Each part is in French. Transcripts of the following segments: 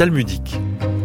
talmudique.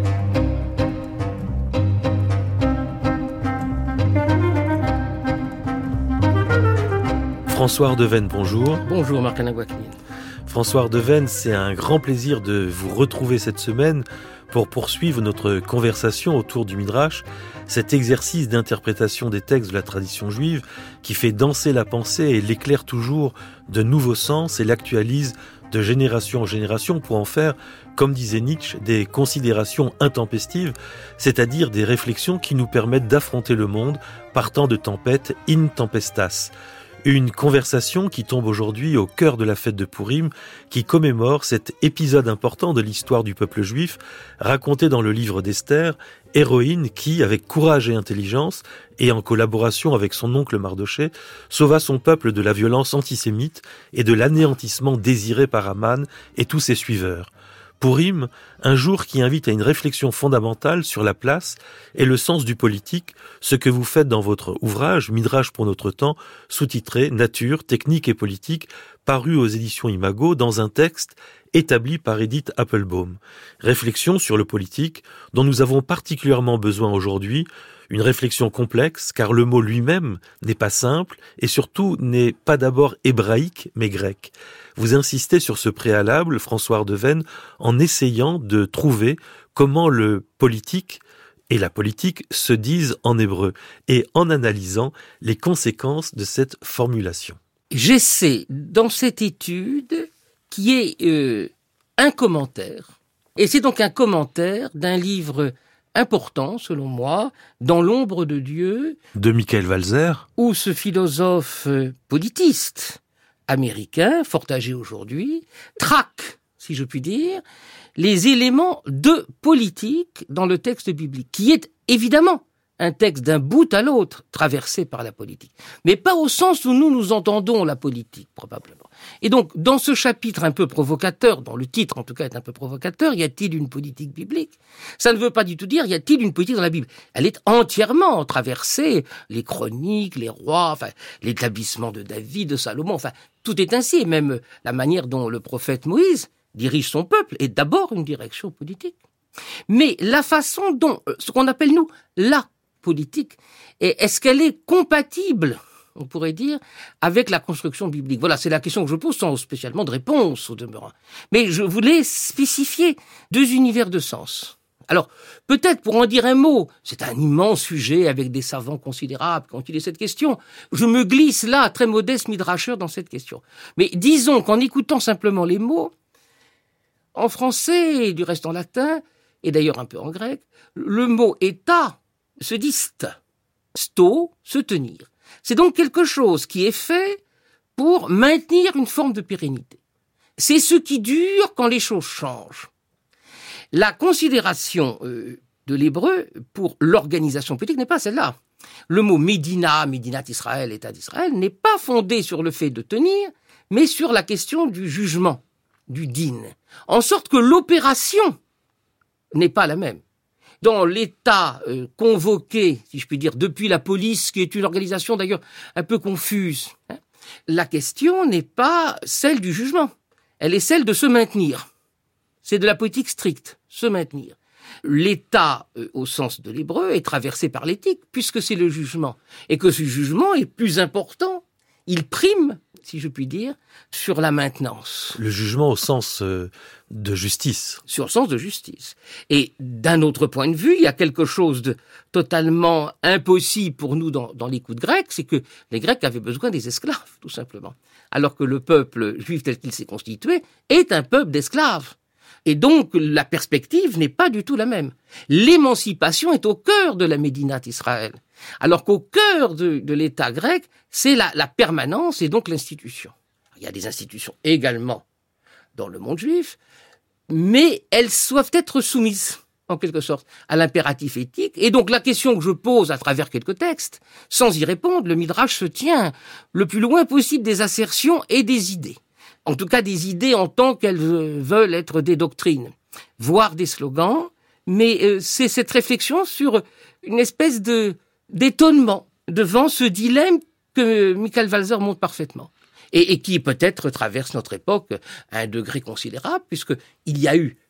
François Ardevenne, bonjour. Bonjour Marc-Alain Gouaquin. François Ardevenne, c'est un grand plaisir de vous retrouver cette semaine pour poursuivre notre conversation autour du Midrash, cet exercice d'interprétation des textes de la tradition juive qui fait danser la pensée et l'éclaire toujours de nouveaux sens et l'actualise de génération en génération pour en faire, comme disait Nietzsche, des considérations intempestives, c'est-à-dire des réflexions qui nous permettent d'affronter le monde partant de tempêtes in tempestas. Une conversation qui tombe aujourd'hui au cœur de la fête de Pourim, qui commémore cet épisode important de l'histoire du peuple juif, raconté dans le livre d'Esther, héroïne qui, avec courage et intelligence, et en collaboration avec son oncle Mardoché, sauva son peuple de la violence antisémite et de l'anéantissement désiré par Aman et tous ses suiveurs. Pourim, un jour qui invite à une réflexion fondamentale sur la place et le sens du politique, ce que vous faites dans votre ouvrage, Midrash pour notre temps, sous-titré « Nature, technique et politique », paru aux éditions Imago dans un texte établi par Edith Applebaum. Réflexion sur le politique dont nous avons particulièrement besoin aujourd'hui, une réflexion complexe car le mot lui-même n'est pas simple et surtout n'est pas d'abord hébraïque mais grec. Vous insistez sur ce préalable, François Ardevenne, en essayant de trouver comment le politique et la politique se disent en hébreu et en analysant les conséquences de cette formulation. J'essaie, dans cette étude, qui est un commentaire, et c'est donc un commentaire d'un livre important, selon moi, Dans l'ombre de Dieu, de Michael Walzer, où ce philosophe politiste américain, fort âgé aujourd'hui, traque, si je puis dire, les éléments de politique dans le texte biblique, qui est évidemment un texte d'un bout à l'autre traversé par la politique, mais pas au sens où nous entendons la politique, probablement. Et donc, dans ce chapitre un peu provocateur, dont le titre en tout cas est un peu provocateur, y a-t-il une politique biblique ? Ça ne veut pas du tout dire y a-t-il une politique dans la Bible. Elle est entièrement traversée, les chroniques, les rois, enfin, l'établissement de David, de Salomon, enfin, tout est ainsi, et même la manière dont le prophète Moïse dirige son peuple est d'abord une direction politique. Mais la façon dont, ce qu'on appelle nous, la politique, est-ce qu'elle est compatible, on pourrait dire, avec la construction biblique? Voilà, c'est la question que je pose sans spécialement de réponse au demeurant. Mais je voulais spécifier deux univers de sens. Alors, peut-être pour en dire un mot, c'est un immense sujet avec des savants considérables qui ont étudié cette question. Je me glisse là, très modeste midrasheur, dans cette question. Mais disons qu'en écoutant simplement les mots, en français et du reste en latin, et d'ailleurs un peu en grec, le mot « état » se dit « st ». « Sto », se tenir. C'est donc quelque chose qui est fait pour maintenir une forme de pérennité. C'est ce qui dure quand les choses changent. La considération de l'hébreu pour l'organisation politique n'est pas celle-là. Le mot Médina, Médinat Israël, État d'Israël, n'est pas fondé sur le fait de tenir, mais sur la question du jugement, du din. En sorte que l'opération n'est pas la même. Dans l'État convoqué, si je puis dire, depuis la police, qui est une organisation d'ailleurs un peu confuse, la question n'est pas celle du jugement, elle est celle de se maintenir. C'est de la politique stricte, se maintenir. L'État, au sens de l'hébreu, est traversé par l'éthique, puisque c'est le jugement. Et que ce jugement est plus important, il prime, si je puis dire, sur la maintenance. Le jugement au sens de justice. Sur le sens de justice. Et d'un autre point de vue, il y a quelque chose de totalement impossible pour nous dans l'écoute grecque, c'est que les Grecs avaient besoin des esclaves, tout simplement. Alors que le peuple juif tel qu'il s'est constitué est un peuple d'esclaves. Et donc, la perspective n'est pas du tout la même. L'émancipation est au cœur de la Médinat Israël. Alors qu'au cœur de l'État grec, c'est la permanence et donc l'institution. Il y a des institutions également dans le monde juif, mais elles doivent être soumises, en quelque sorte, à l'impératif éthique. Et donc la question que je pose à travers quelques textes, sans y répondre, le Midrash se tient le plus loin possible des assertions et des idées. En tout cas, des idées en tant qu'elles veulent être des doctrines, voire des slogans, mais c'est cette réflexion sur une espèce d'étonnement devant ce dilemme que Michael Walzer montre parfaitement. Et qui peut-être traverse notre époque à un degré considérable, puisqu'il y a eu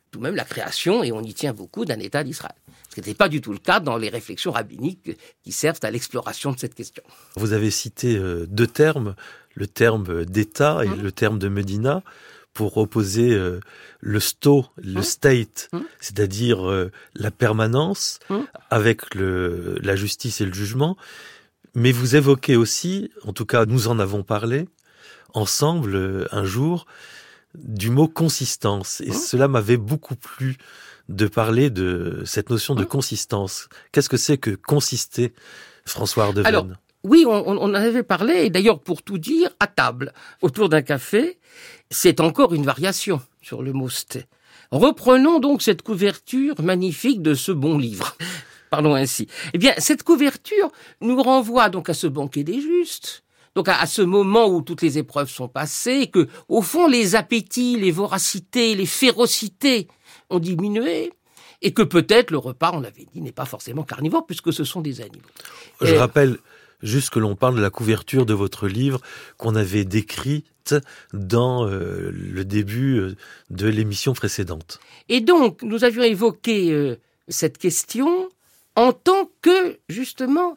tout de même la création, et on y tient beaucoup, d'un État d'Israël. Ce qui n'était pas du tout le cas dans les réflexions rabbiniques qui servent à l'exploration de cette question. Vous avez cité deux termes, le terme d'État et le terme de Médina, pour opposer le sto, le state, c'est-à-dire la permanence avec la justice et le jugement. Mais vous évoquez aussi, en tout cas nous en avons parlé ensemble un jour, du mot consistance. Et cela m'avait beaucoup plu de parler de cette notion de consistance. Qu'est-ce que c'est que consister, François Ardeven? Alors, oui, on en avait parlé, et d'ailleurs, pour tout dire, à table, autour d'un café, c'est encore une variation sur le mot sté. Reprenons donc cette couverture magnifique de ce bon livre. Parlons ainsi. Eh bien, cette couverture nous renvoie donc à ce banquet des justes, donc à ce moment où toutes les épreuves sont passées, que, au fond, les appétits, les voracités, les férocités ont diminué, et que peut-être le repas, on l'avait dit, n'est pas forcément carnivore, puisque ce sont des animaux. Je rappelle juste que l'on parle de la couverture de votre livre qu'on avait décrite dans le début de l'émission précédente. Et donc, nous avions évoqué cette question en tant que, justement,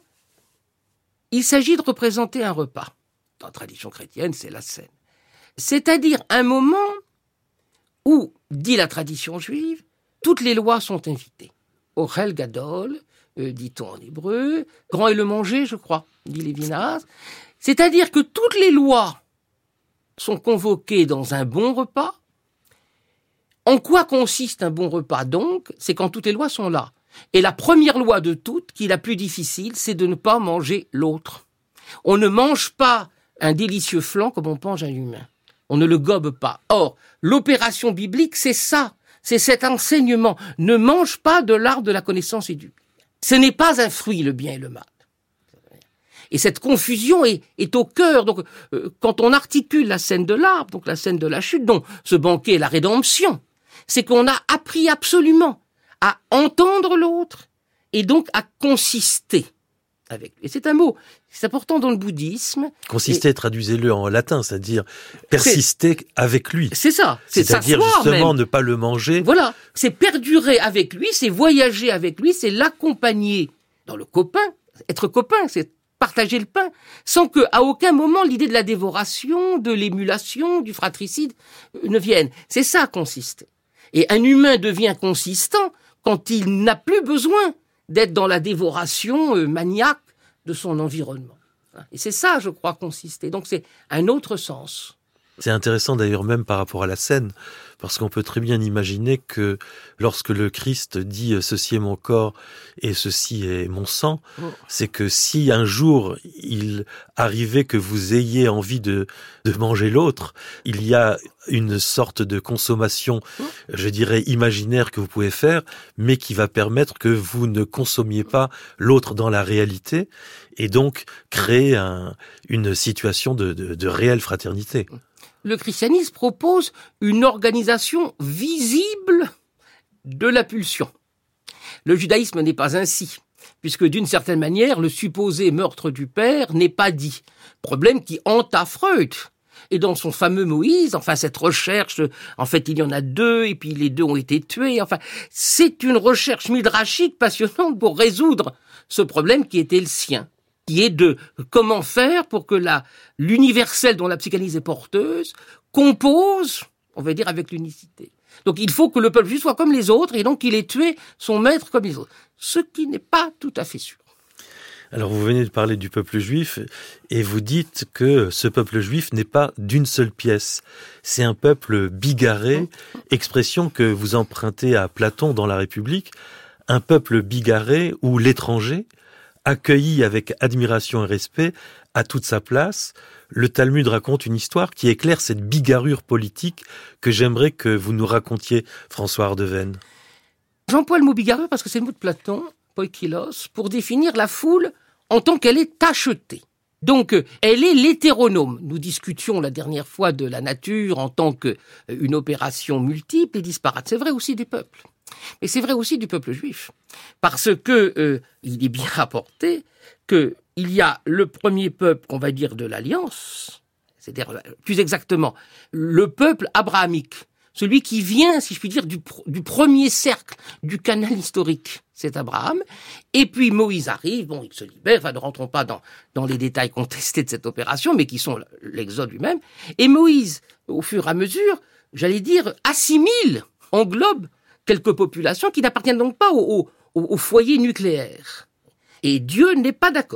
il s'agit de représenter un repas. Dans la tradition chrétienne, c'est la scène. C'est-à-dire un moment où, dit la tradition juive, toutes les lois sont invitées. Ochel Gadol, dit-on en hébreu, grand est le manger, je crois, dit Lévinas. C'est-à-dire que toutes les lois sont convoquées dans un bon repas. En quoi consiste un bon repas, donc? C'est quand toutes les lois sont là. Et la première loi de toutes, qui est la plus difficile, c'est de ne pas manger l'autre. On ne mange pas un délicieux flan comme on mange un humain. On ne le gobe pas. Or, l'opération biblique, c'est ça. C'est cet enseignement. Ne mange pas de l'arbre de la connaissance et du bien. Ce n'est pas un fruit, le bien et le mal. Et cette confusion est au cœur. Donc, quand on articule la scène de l'arbre, donc la scène de la chute, dont ce banquet est la rédemption, c'est qu'on a appris absolument à entendre l'autre et donc à consister avec lui. Et c'est un mot, c'est important dans le bouddhisme. Consister, traduisez-le en latin, c'est-à-dire persister avec lui. C'est ça. C'est-à-dire justement ne pas le manger. Voilà, c'est perdurer avec lui, c'est voyager avec lui, c'est l'accompagner dans le copain. Être copain, c'est partager le pain, sans que à aucun moment l'idée de la dévoration, de l'émulation, du fratricide ne vienne. C'est ça, consister. Et un humain devient consistant quand il n'a plus besoin d'être dans la dévoration maniaque de son environnement. Et c'est ça, je crois, consister. Donc c'est un autre sens. C'est intéressant d'ailleurs même par rapport à la scène, parce qu'on peut très bien imaginer que lorsque le Christ dit « ceci est mon corps et ceci est mon sang », c'est que si un jour il arrivait que vous ayez envie de manger l'autre, il y a une sorte de consommation, je dirais, imaginaire que vous pouvez faire, mais qui va permettre que vous ne consommiez pas l'autre dans la réalité et donc créer une situation de réelle fraternité. Le christianisme propose une organisation visible de la pulsion. Le judaïsme n'est pas ainsi, puisque d'une certaine manière, le supposé meurtre du père n'est pas dit. Problème qui hanta Freud. Et dans son fameux Moïse, enfin cette recherche, en fait il y en a deux, et puis les deux ont été tués, enfin c'est une recherche midrashique passionnante pour résoudre ce problème qui était le sien, qui est de comment faire pour que l'universel dont la psychanalyse est porteuse compose, on va dire, avec l'unicité. Donc il faut que le peuple juif soit comme les autres, et donc qu'il ait tué son maître comme les autres. Ce qui n'est pas tout à fait sûr. Alors vous venez de parler du peuple juif, et vous dites que ce peuple juif n'est pas d'une seule pièce. C'est un peuple bigarré, expression que vous empruntez à Platon dans La République, un peuple bigarré où l'étranger, accueilli avec admiration et respect, a toute sa place. Le Talmud raconte une histoire qui éclaire cette bigarrure politique que j'aimerais que vous nous racontiez, François Ardeven. J'emploie le mot bigarrure parce que c'est le mot de Platon, poikilos, pour définir la foule en tant qu'elle est tachetée. Donc, elle est l'hétéronome. Nous discutions la dernière fois de la nature en tant qu'une opération multiple et disparate. C'est vrai aussi des peuples. Mais c'est vrai aussi du peuple juif. Parce que il est bien rapporté qu'il y a le premier peuple, qu'on va dire, de l'Alliance, c'est-à-dire, plus exactement, le peuple abrahamique, celui qui vient, si je puis dire, du premier cercle du canal historique, c'est Abraham. Et puis Moïse arrive, bon, il se libère, enfin, ne rentrons pas dans les détails contestés de cette opération, mais qui sont l'Exode lui-même. Et Moïse, au fur et à mesure, j'allais dire, assimile, englobe quelques populations qui n'appartiennent donc pas au foyer nucléaire. Et Dieu n'est pas d'accord.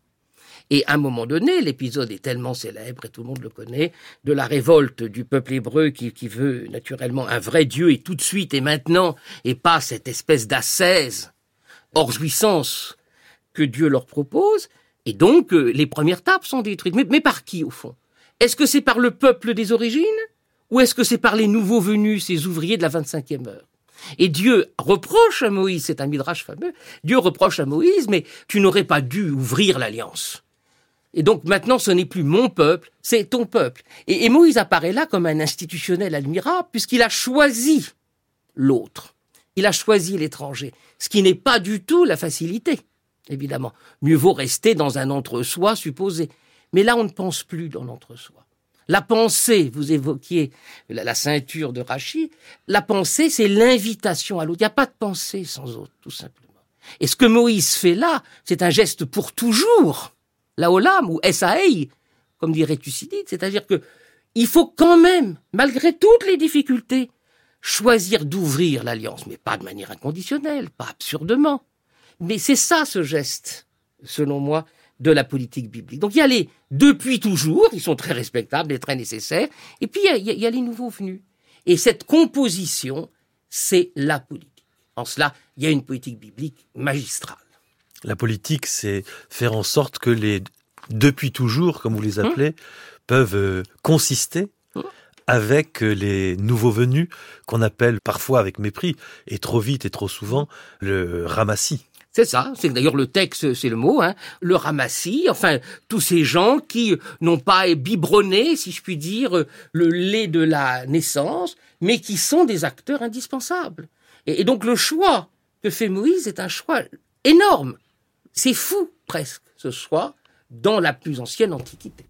Et à un moment donné, l'épisode est tellement célèbre, et tout le monde le connaît, de la révolte du peuple hébreu qui veut naturellement un vrai Dieu, et tout de suite et maintenant, et pas cette espèce d'ascèse hors jouissance que Dieu leur propose. Et donc, les premières tables sont détruites. Mais par qui, au fond? Est-ce que c'est par le peuple des origines? Ou est-ce que c'est par les nouveaux venus, ces ouvriers de la 25e heure? Et Dieu reproche à Moïse, c'est un midrash fameux, Dieu reproche à Moïse, mais tu n'aurais pas dû ouvrir l'alliance. Et donc maintenant, ce n'est plus mon peuple, c'est ton peuple. Et Moïse apparaît là comme un institutionnel admirable, puisqu'il a choisi l'autre. Il a choisi l'étranger, ce qui n'est pas du tout la facilité, évidemment. Mieux vaut rester dans un entre-soi supposé. Mais là, on ne pense plus dans l'entre-soi. La pensée, vous évoquiez la ceinture de Rachi, la pensée, c'est l'invitation à l'autre. Il n'y a pas de pensée sans autre, tout simplement. Et ce que Moïse fait là, c'est un geste pour toujours. La Olam, ou Esaï, comme dirait Thucydide, c'est-à-dire que il faut quand même, malgré toutes les difficultés, choisir d'ouvrir l'alliance, mais pas de manière inconditionnelle, pas absurdement. Mais c'est ça, ce geste, selon moi, de la politique biblique. Donc il y a les depuis toujours, ils sont très respectables et très nécessaires, et puis il y a les nouveaux venus. Et cette composition, c'est la politique. En cela, il y a une politique biblique magistrale. La politique, c'est faire en sorte que les depuis toujours, comme vous les appelez, peuvent consister avec les nouveaux venus, qu'on appelle parfois avec mépris, et trop vite et trop souvent, le ramassis. C'est ça, c'est d'ailleurs le texte, c'est le mot, le ramassis, enfin, tous ces gens qui n'ont pas biberonné, si je puis dire, le lait de la naissance, mais qui sont des acteurs indispensables. Et donc le choix que fait Moïse est un choix énorme. C'est fou, presque, ce choix, dans la plus ancienne Antiquité.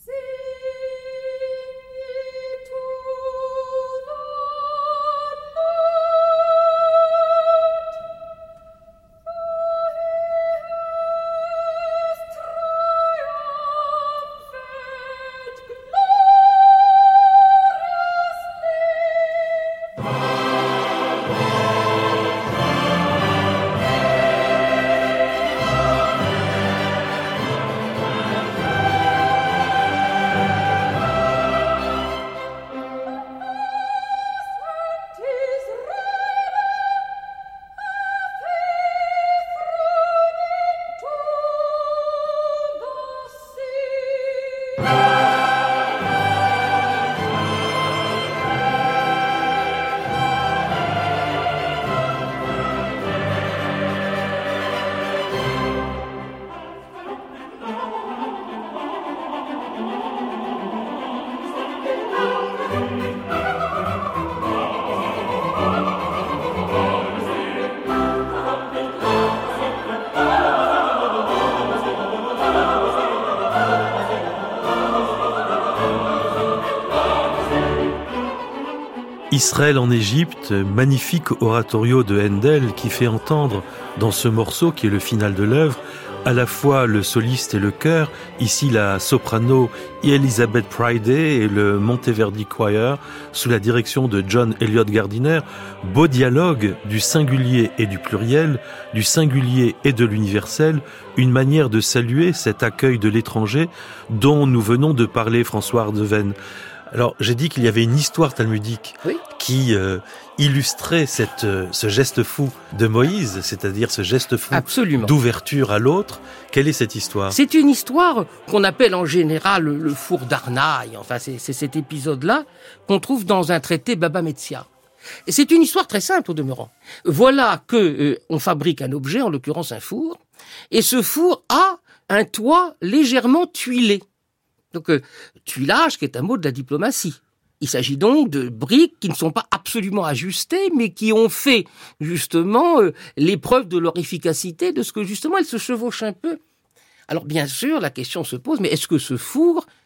Israël en Égypte, magnifique oratorio de Handel qui fait entendre dans ce morceau qui est le final de l'œuvre à la fois le soliste et le chœur, ici la soprano Elizabeth Priday et le Monteverdi Choir sous la direction de John Eliot Gardiner, beau dialogue du singulier et du pluriel, du singulier et de l'universel, une manière de saluer cet accueil de l'étranger dont nous venons de parler, François Ardevenne. Alors, j'ai dit qu'il y avait une histoire talmudique qui illustrait ce geste fou de Moïse, c'est-à-dire ce geste fou d'ouverture à l'autre. Quelle est cette histoire ? C'est une histoire qu'on appelle en général le four d'Arnaï. Enfin, c'est cet épisode-là qu'on trouve dans un traité Baba Metzia. Et c'est une histoire très simple au demeurant. Voilà que on fabrique un objet, en l'occurrence un four, et ce four a un toit légèrement tuilé. Donc, tuilage, qui est un mot de la diplomatie. Il s'agit donc de briques qui ne sont pas absolument ajustées, mais qui ont fait, justement, l'épreuve de leur efficacité, de ce que, justement, elles se chevauchent un peu. Alors, bien sûr, la question se pose, mais est-ce que ce four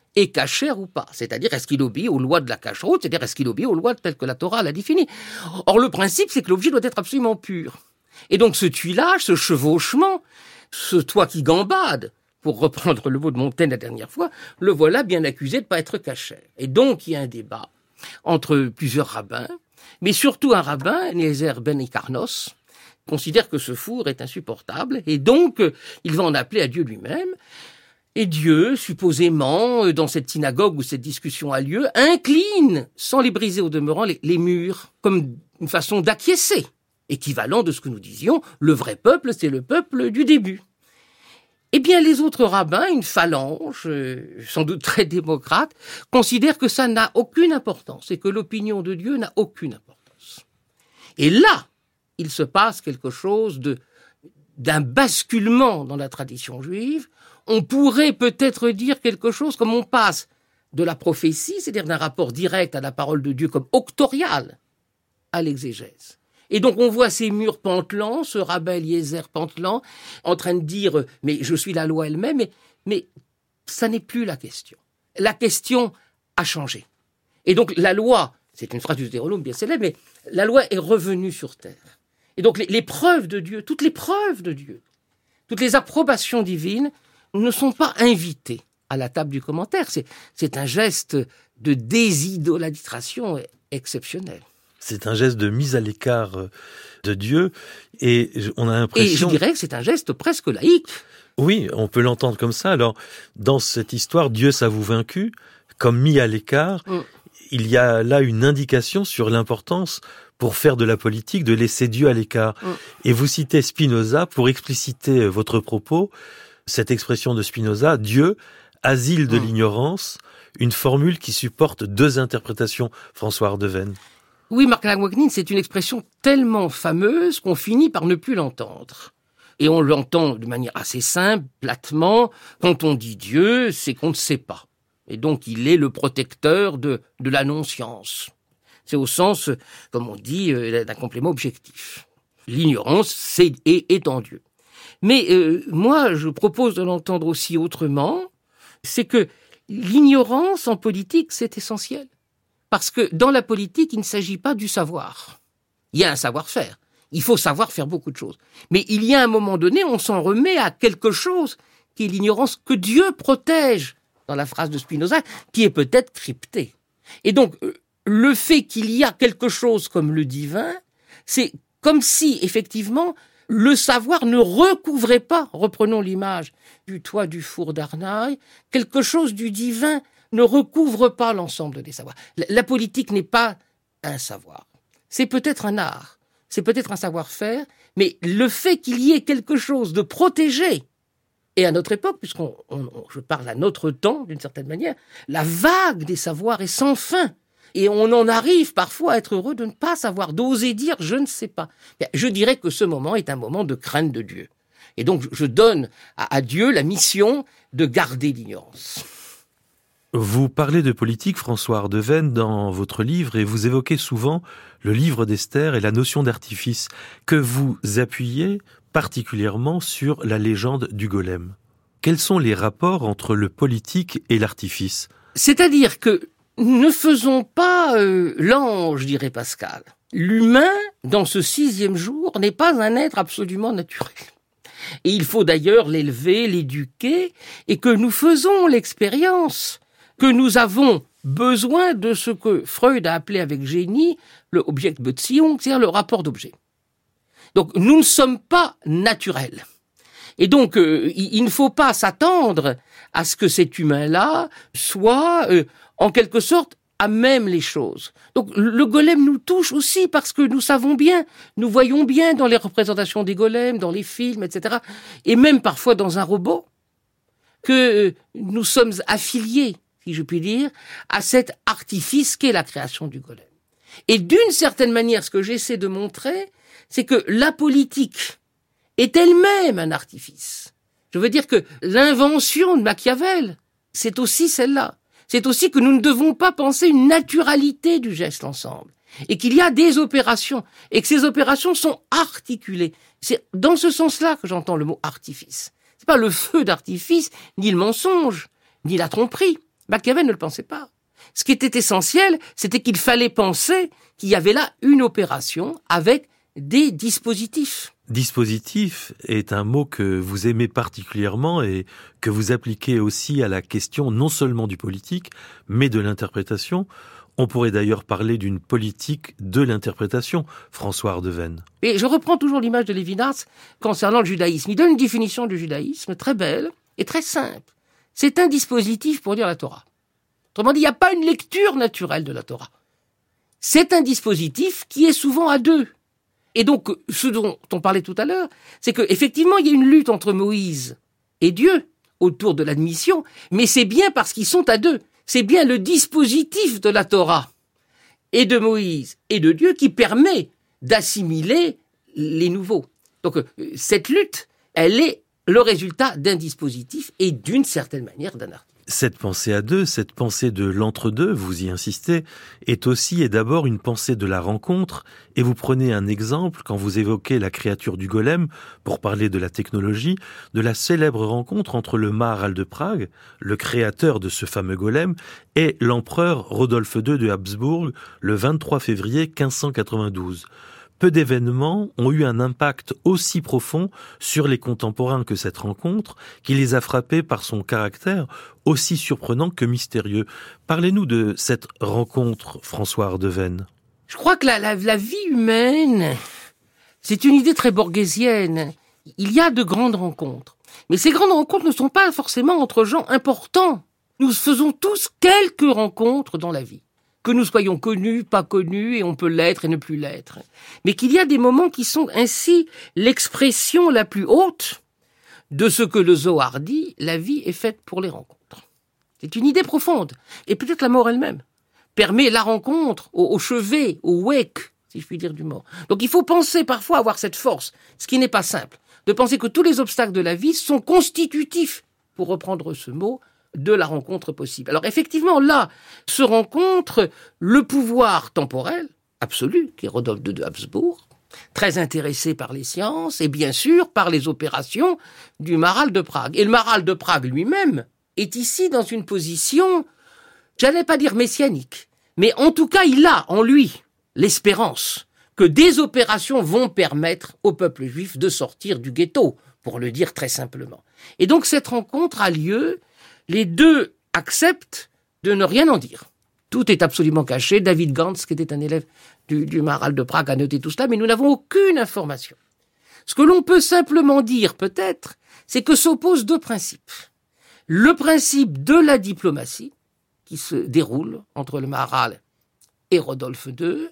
est cachère ou pas. C'est-à-dire, est-ce qu'il obéit aux lois de la cacheroute, c'est-à-dire, est-ce qu'il obéit aux lois telles que la Torah l'a définies. Or, le principe, c'est que l'objet doit être absolument pur. Et donc, ce tuilage, ce chevauchement, ce toi qui gambade, pour reprendre le mot de Montaigne la dernière fois, le voilà bien accusé de ne pas être cachère. Et donc, il y a un débat entre plusieurs rabbins, mais surtout un rabbin, Eliezer ben Ikarnos, considère que ce four est insupportable, et donc, il va en appeler à Dieu lui-même. Et Dieu, supposément, dans cette synagogue où cette discussion a lieu, incline, sans les briser au demeurant, les murs, comme une façon d'acquiescer. Équivalent de ce que nous disions, le vrai peuple, c'est le peuple du début. Eh bien, les autres rabbins, une phalange, sans doute très démocrate, considèrent que ça n'a aucune importance et que l'opinion de Dieu n'a aucune importance. Et là, il se passe quelque chose d'un basculement dans la tradition juive. On pourrait peut-être dire quelque chose comme on passe de la prophétie, c'est-à-dire d'un rapport direct à la parole de Dieu comme octorial, à l'exégèse. Et donc on voit ces murs pantelants, ce rabbin Eliezer pantelant, en train de dire « mais je suis la loi elle-même », mais ça n'est plus la question. La question a changé. Et donc la loi, c'est une phrase du Deutéronome bien célèbre, mais la loi est revenue sur terre. Et donc les preuves de Dieu, toutes les preuves de Dieu, toutes les approbations divines ne sont pas invitées à la table du commentaire. C'est un geste de désidolâtration exceptionnel. C'est un geste de mise à l'écart de Dieu et on a l'impression... Et je dirais que c'est un geste presque laïque. Oui, on peut l'entendre comme ça. Alors, dans cette histoire, Dieu s'avoue vaincu, comme mis à l'écart. Il y a là une indication sur l'importance, pour faire de la politique, de laisser Dieu à l'écart. Et vous citez Spinoza pour expliciter votre propos, cette expression de Spinoza, Dieu, asile de l'ignorance, une formule qui supporte deux interprétations, François Ardevenne. Oui, Marc Lagouagnine, c'est une expression tellement fameuse qu'on finit par ne plus l'entendre. Et on l'entend de manière assez simple, platement. Quand on dit Dieu, c'est qu'on ne sait pas. Et donc, il est le protecteur de la non-science. C'est au sens, comme on dit, d'un complément objectif. L'ignorance, est en Dieu. Mais moi, je propose de l'entendre aussi autrement. C'est que l'ignorance en politique, c'est essentiel. Parce que dans la politique, il ne s'agit pas du savoir. Il y a un savoir-faire. Il faut savoir faire beaucoup de choses. Mais il y a un moment donné, on s'en remet à quelque chose qui est l'ignorance que Dieu protège, dans la phrase de Spinoza, qui est peut-être cryptée. Et donc, le fait qu'il y a quelque chose comme le divin, c'est comme si, effectivement, le savoir ne recouvrait pas, reprenons l'image du toit du four d'Arnaille, quelque chose du divin ne recouvre pas l'ensemble des savoirs. La politique n'est pas un savoir. C'est peut-être un art, c'est peut-être un savoir-faire, mais le fait qu'il y ait quelque chose de protégé, et à notre époque, je parle à notre temps d'une certaine manière, la vague des savoirs est sans fin. Et on en arrive parfois à être heureux de ne pas savoir, d'oser dire « je ne sais pas ». Je dirais que ce moment est un moment de crainte de Dieu. Et donc je donne à Dieu la mission de garder l'ignorance. Vous parlez de politique, François Ardevenne, dans votre livre, et vous évoquez souvent le livre d'Esther et la notion d'artifice, que vous appuyez particulièrement sur la légende du golem. Quels sont les rapports entre le politique et l'artifice ? C'est-à-dire que ne faisons pas l'ange, dirait Pascal. L'humain, dans ce 6e jour, n'est pas un être absolument naturel. Et il faut d'ailleurs l'élever, l'éduquer, et que nous faisons l'expérience que nous avons besoin de ce que Freud a appelé avec génie le Objektbeziehung, c'est-à-dire le rapport d'objet. Donc nous ne sommes pas naturels. Et donc il ne faut pas s'attendre à ce que cet humain-là soit en quelque sorte à même les choses. Donc le golem nous touche aussi parce que nous savons bien, nous voyons bien dans les représentations des golems, dans les films, etc., et même parfois dans un robot, que nous sommes affiliés, si je puis dire, à cet artifice qu'est la création du golem. Et d'une certaine manière, ce que j'essaie de montrer, c'est que la politique est elle-même un artifice. Je veux dire que l'invention de Machiavel, c'est aussi celle-là. C'est aussi que nous ne devons pas penser une naturalité du geste ensemble. Et qu'il y a des opérations, et que ces opérations sont articulées. C'est dans ce sens-là que j'entends le mot artifice. C'est pas le feu d'artifice, ni le mensonge, ni la tromperie, Machiavel ne le pensait pas. Ce qui était essentiel, c'était qu'il fallait penser qu'il y avait là une opération avec des dispositifs. Dispositif est un mot que vous aimez particulièrement et que vous appliquez aussi à la question non seulement du politique, mais de l'interprétation. On pourrait d'ailleurs parler d'une politique de l'interprétation, François Ardevenne. Et je reprends toujours l'image de Lévinas concernant le judaïsme. Il donne une définition du judaïsme très belle et très simple. C'est un dispositif pour lire la Torah. Autrement dit, il n'y a pas une lecture naturelle de la Torah. C'est un dispositif qui est souvent à deux. Et donc, ce dont on parlait tout à l'heure, c'est qu'effectivement, il y a une lutte entre Moïse et Dieu autour de l'admission, mais c'est bien parce qu'ils sont à deux. C'est bien le dispositif de la Torah et de Moïse et de Dieu qui permet d'assimiler les nouveaux. Donc, cette lutte, elle est le résultat d'un dispositif et d'une certaine manière d'un article. Cette pensée à deux, cette pensée de l'entre-deux, vous y insistez, est aussi et d'abord une pensée de la rencontre, et vous prenez un exemple quand vous évoquez la créature du golem, pour parler de la technologie, de la célèbre rencontre entre le Maharal de Prague, le créateur de ce fameux golem, et l'empereur Rodolphe II de Habsbourg, le 23 février 1592. Peu d'événements ont eu un impact aussi profond sur les contemporains que cette rencontre, qui les a frappés par son caractère aussi surprenant que mystérieux. Parlez-nous de cette rencontre, François Ardevenne. Je crois que la vie humaine, c'est une idée très borghésienne. Il y a de grandes rencontres. Mais ces grandes rencontres ne sont pas forcément entre gens importants. Nous faisons tous quelques rencontres dans la vie. Que nous soyons connus, pas connus, et on peut l'être et ne plus l'être. Mais qu'il y a des moments qui sont ainsi l'expression la plus haute de ce que le Zohar dit, la vie est faite pour les rencontres. C'est une idée profonde. Et peut-être la mort elle-même permet la rencontre au chevet, au wake, si je puis dire du mot. Donc il faut penser parfois avoir cette force, ce qui n'est pas simple, de penser que tous les obstacles de la vie sont constitutifs, pour reprendre ce mot, de la rencontre possible. Alors effectivement, là, se rencontre le pouvoir temporel, absolu, qui est Rodolphe II de Habsbourg, très intéressé par les sciences, et bien sûr par les opérations du Maharal de Prague. Et le Maharal de Prague lui-même est ici dans une position, j'allais pas dire messianique, mais en tout cas, il a en lui l'espérance que des opérations vont permettre au peuple juif de sortir du ghetto, pour le dire très simplement. Et donc cette rencontre a lieu. Les deux acceptent de ne rien en dire. Tout est absolument caché. David Gantz, qui était un élève du Maharal de Prague, a noté tout cela, mais nous n'avons aucune information. Ce que l'on peut simplement dire, peut-être, c'est que s'opposent deux principes. Le principe de la diplomatie, qui se déroule entre le Maharal et Rodolphe II,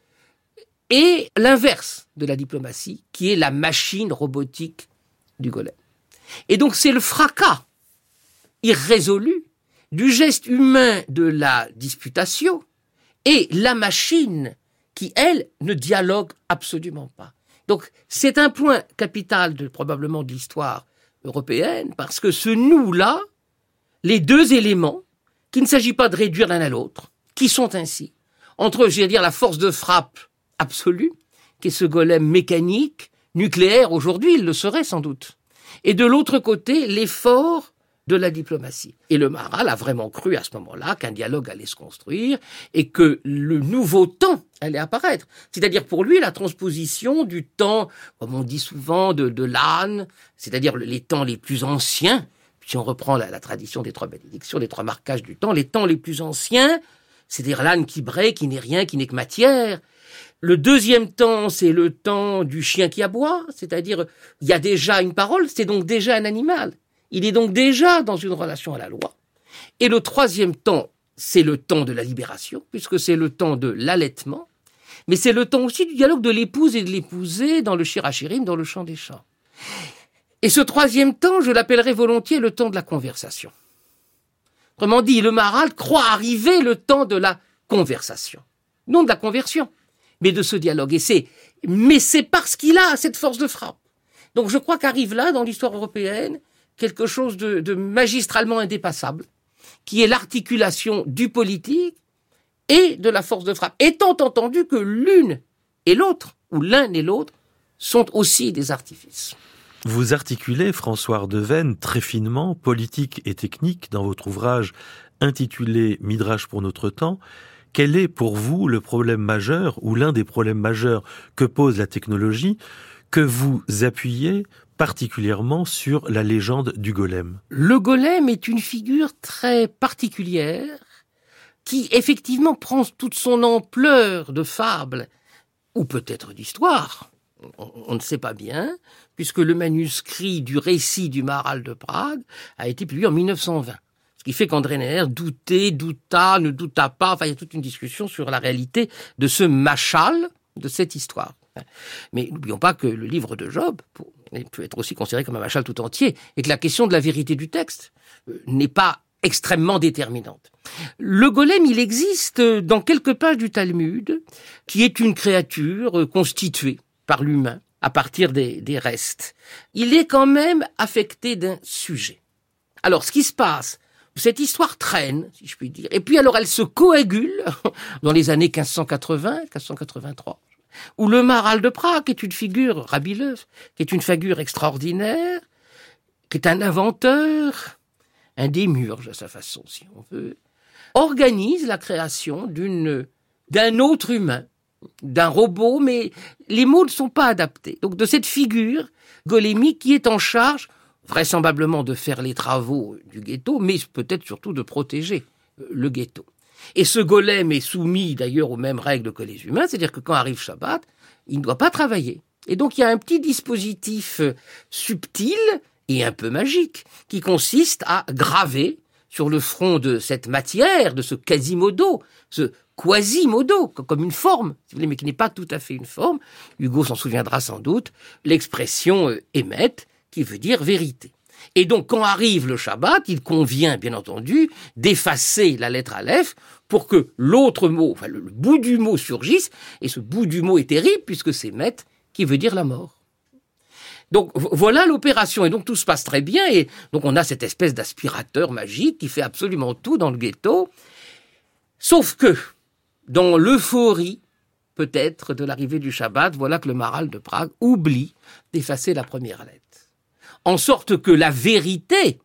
et l'inverse de la diplomatie, qui est la machine robotique du golem. Et donc c'est le fracas irrésolu du geste humain de la disputation et la machine qui, elle, ne dialogue absolument pas. Donc, c'est un point capital probablement de l'histoire européenne, parce que ce nous-là, les deux éléments, qu'il ne s'agit pas de réduire l'un à l'autre, qui sont ainsi, entre, je vais dire, la force de frappe absolue, qui est ce golem mécanique, nucléaire, aujourd'hui, il le serait sans doute, et de l'autre côté, l'effort de la diplomatie. Et le Maharal a vraiment cru à ce moment-là qu'un dialogue allait se construire et que le nouveau temps allait apparaître. C'est-à-dire pour lui la transposition du temps, comme on dit souvent, de l'âne, c'est-à-dire les temps les plus anciens. Si on reprend la tradition des trois bénédictions, les trois marquages du temps, les temps les plus anciens, c'est-à-dire l'âne qui braie, qui n'est rien, qui n'est que matière. Le deuxième temps, c'est le temps du chien qui aboie, c'est-à-dire il y a déjà une parole, c'est donc déjà un animal. Il est donc déjà dans une relation à la loi. Et le troisième temps, c'est le temps de la libération, puisque c'est le temps de l'allaitement, mais c'est le temps aussi du dialogue de l'épouse et de l'épousé dans le Shir HaShirim, dans le chant des chants. Et ce troisième temps, je l'appellerai volontiers le temps de la conversation. Autrement dit, le Maharal croit arriver le temps de la conversation. Non de la conversion, mais de ce dialogue. Mais c'est parce qu'il a cette force de frappe. Donc je crois qu'arrive là, dans l'histoire européenne, quelque chose de magistralement indépassable, qui est l'articulation du politique et de la force de frappe, étant entendu que l'une et l'autre, ou l'un et l'autre, sont aussi des artifices. Vous articulez, François Ardevenne, très finement, politique et technique dans votre ouvrage intitulé Midrash pour notre temps. Quel est pour vous le problème majeur ou l'un des problèmes majeurs que pose la technologie que vous appuyez particulièrement sur la légende du golem? Le golem est une figure très particulière qui effectivement prend toute son ampleur de fable ou peut-être d'histoire. On ne sait pas bien, puisque le manuscrit du récit du Maharal de Prague a été publié en 1920. Ce qui fait qu'André Neher douta, ne douta pas. Enfin, il y a toute une discussion sur la réalité de ce machal, de cette histoire. Mais n'oublions pas que le livre de Job peut être aussi considéré comme un machal tout entier, et que la question de la vérité du texte n'est pas extrêmement déterminante. Le golem, il existe dans quelques pages du Talmud, qui est une créature constituée par l'humain à partir des restes. Il est quand même affecté d'un sujet. Alors, ce qui se passe, cette histoire traîne, si je puis dire, et puis alors elle se coagule dans les années 1580, 1583, où le Maharal de Prague est une figure, Rabbi Lev, qui est une figure extraordinaire, qui est un inventeur, un démiurge à sa façon, si on veut, organise la création d'un autre humain, d'un robot, mais les mots ne sont pas adaptés. Donc de cette figure golémique qui est en charge, vraisemblablement de faire les travaux du ghetto, mais peut-être surtout de protéger le ghetto. Et ce golem est soumis d'ailleurs aux mêmes règles que les humains, c'est-à-dire que quand arrive Shabbat, il ne doit pas travailler. Et donc il y a un petit dispositif subtil et un peu magique qui consiste à graver sur le front de cette matière, de ce quasimodo, ce quasimodo, comme une forme, si vous voulez, mais qui n'est pas tout à fait une forme, Hugo s'en souviendra sans doute, l'expression émet, qui veut dire vérité. Et donc, quand arrive le Shabbat, il convient, bien entendu, d'effacer la lettre Aleph pour que l'autre mot, enfin le bout du mot surgisse, et ce bout du mot est terrible, puisque c'est Met, qui veut dire la mort. Donc, voilà l'opération, et donc tout se passe très bien, et donc on a cette espèce d'aspirateur magique qui fait absolument tout dans le ghetto, sauf que, dans l'euphorie, peut-être, de l'arrivée du Shabbat, voilà que le Maharal de Prague oublie d'effacer la première lettre. En sorte que la vérité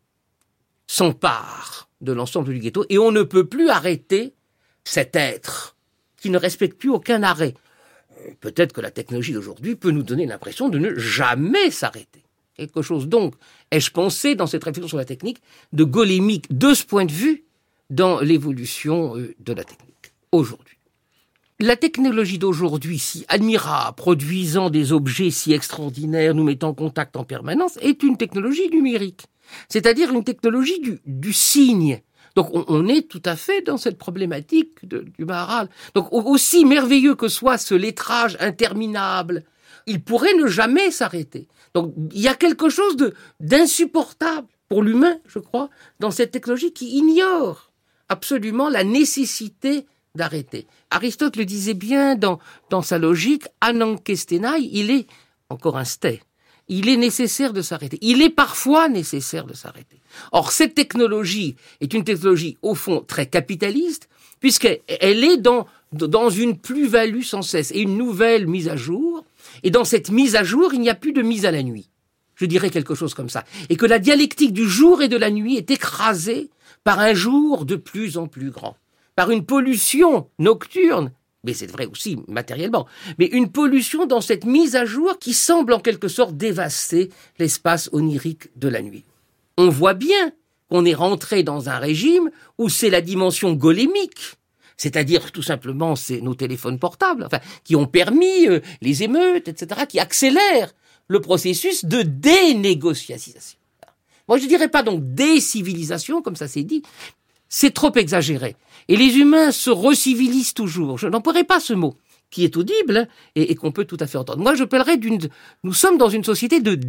s'empare de l'ensemble du ghetto et on ne peut plus arrêter cet être qui ne respecte plus aucun arrêt. Peut-être que la technologie d'aujourd'hui peut nous donner l'impression de ne jamais s'arrêter. Quelque chose donc, ai-je pensé dans cette réflexion sur la technique, de golémique de ce point de vue dans l'évolution de la technique aujourd'hui. La technologie d'aujourd'hui, si admirable, produisant des objets si extraordinaires, nous mettant en contact en permanence, est une technologie numérique. C'est-à-dire une technologie du signe. Donc on est tout à fait dans cette problématique du Maharal. Donc aussi merveilleux que soit ce lettrage interminable, il pourrait ne jamais s'arrêter. Donc il y a quelque chose d'insupportable pour l'humain, je crois, dans cette technologie qui ignore absolument la nécessité d'arrêter. Aristote le disait bien dans sa logique, anankestenaï, il est, encore un sté, il est nécessaire de s'arrêter. Il est parfois nécessaire de s'arrêter. Or, cette technologie est une technologie, au fond, très capitaliste, puisqu'elle est dans une plus-value sans cesse, et une nouvelle mise à jour. Et dans cette mise à jour, il n'y a plus de mise à la nuit. Je dirais quelque chose comme ça. Et que la dialectique du jour et de la nuit est écrasée par un jour de plus en plus grand. Par une pollution nocturne, mais c'est vrai aussi matériellement, mais une pollution dans cette mise à jour qui semble en quelque sorte dévaster l'espace onirique de la nuit. On voit bien qu'on est rentré dans un régime où c'est la dimension golémique, c'est-à-dire tout simplement c'est nos téléphones portables, enfin, qui ont permis les émeutes, etc., qui accélèrent le processus de dénégociation. Moi je dirais pas donc décivilisation, comme ça s'est dit, c'est trop exagéré. Et les humains se recivilisent toujours. Je n'emploierai pas ce mot, qui est audible et qu'on peut tout à fait entendre. Moi, je parlerais nous sommes dans une société de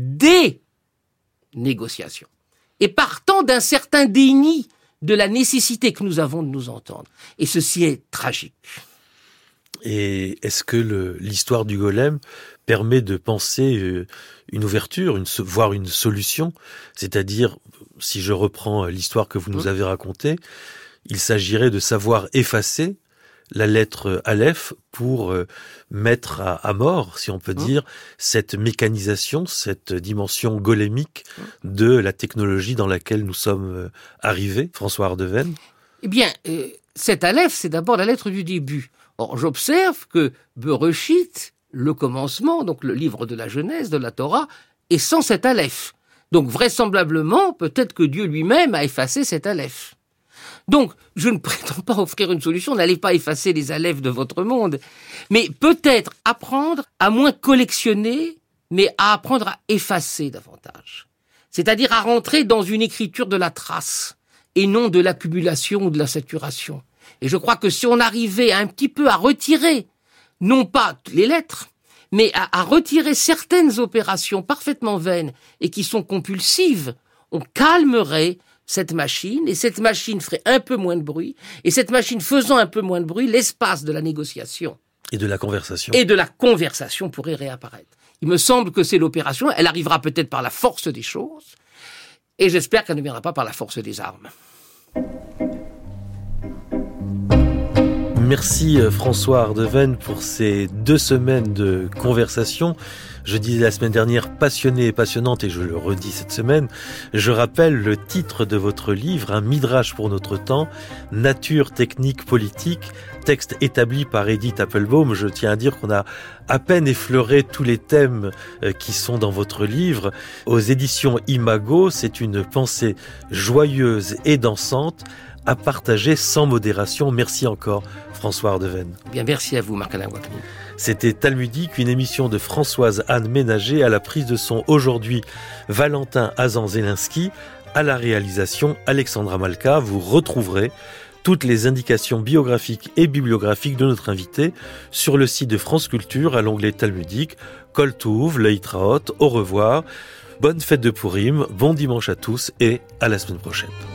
dénégociation. Et partant d'un certain déni de la nécessité que nous avons de nous entendre. Et ceci est tragique. Et est-ce que l'histoire du golem permet de penser une ouverture, voire une solution? C'est-à-dire, si je reprends l'histoire que vous nous avez racontée, il s'agirait de savoir effacer la lettre Aleph pour mettre à mort, si on peut dire, cette mécanisation, cette dimension golémique de la technologie dans laquelle nous sommes arrivés. François Ardevenne. Eh bien, cet aleph, c'est d'abord la lettre du début. Or, j'observe que Bereshit, le commencement, donc le livre de la Genèse, de la Torah, est sans cet aleph. Donc, vraisemblablement, peut-être que Dieu lui-même a effacé cet aleph. Donc, je ne prétends pas offrir une solution, n'allez pas effacer les alephs de votre monde, mais peut-être apprendre à moins collectionner, mais à apprendre à effacer davantage. C'est-à-dire à rentrer dans une écriture de la trace, et non de l'accumulation ou de la saturation. Et je crois que si on arrivait un petit peu à retirer, non pas les lettres, mais à retirer certaines opérations parfaitement vaines et qui sont compulsives, on calmerait cette machine, et cette machine ferait un peu moins de bruit, et cette machine faisant un peu moins de bruit, l'espace de la négociation et de la conversation pourrait réapparaître. Il me semble que c'est l'opération, elle arrivera peut-être par la force des choses, et j'espère qu'elle ne viendra pas par la force des armes. Merci François Ardevenne pour ces 2 semaines de conversation. Je disais la semaine dernière passionnée et passionnante, et je le redis cette semaine. Je rappelle le titre de votre livre, un midrash pour notre temps, Nature, technique, politique, texte établi par Edith Applebaum. Je tiens à dire qu'on a à peine effleuré tous les thèmes qui sont dans votre livre. Aux éditions Imago, c'est une pensée joyeuse et dansante à partager sans modération. Merci encore, François Ardevenne. Bien, merci à vous, Marc-Alain Guacny. C'était Talmudique, une émission de Françoise Anne Ménager, à la prise de son aujourd'hui Valentin Azan-Zelinski, à la réalisation Alexandra Malka. Vous retrouverez toutes les indications biographiques et bibliographiques de notre invité sur le site de France Culture à l'onglet Talmudique. Kol Touv, Leitraot, au revoir, bonne fête de Pourim, bon dimanche à tous et à la semaine prochaine.